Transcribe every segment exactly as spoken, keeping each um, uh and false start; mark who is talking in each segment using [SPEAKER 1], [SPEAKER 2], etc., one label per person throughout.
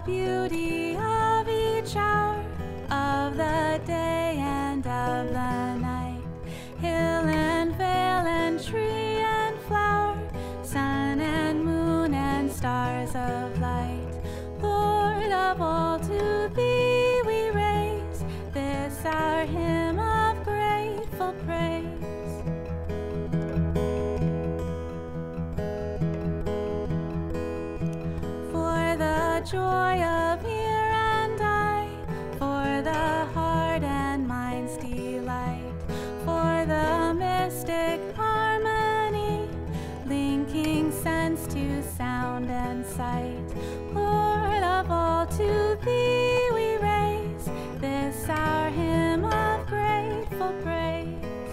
[SPEAKER 1] beauty of each hour, of the day and of the night. Hill and vale and tree and flower, sun and moon and stars of light. Lord of all, to thee we raise this our hymn of grateful praise. For the joy of ear and eye, for the heart and mind's delight, for the mystic harmony, linking sense to sound and sight. Lord of all, to thee we raise this our hymn of grateful praise.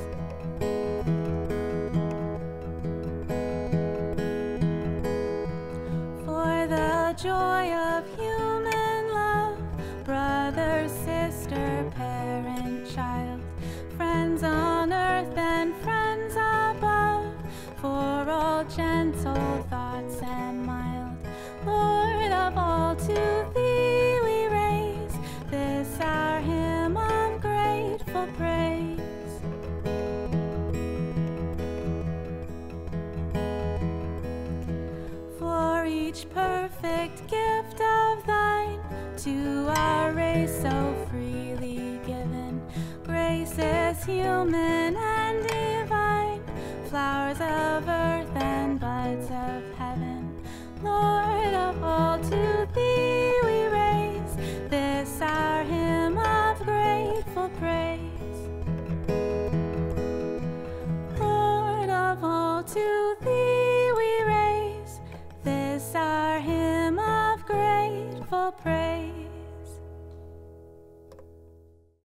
[SPEAKER 1] For the joy of human love, brother, sister, parent, child, friends on earth and friends above, for all gentle thoughts and mild. Lord of all, to thee we raise this our hymn of grateful praise. For each perfect gift of thine, to our race so freely given, graces human and divine, flowers of earth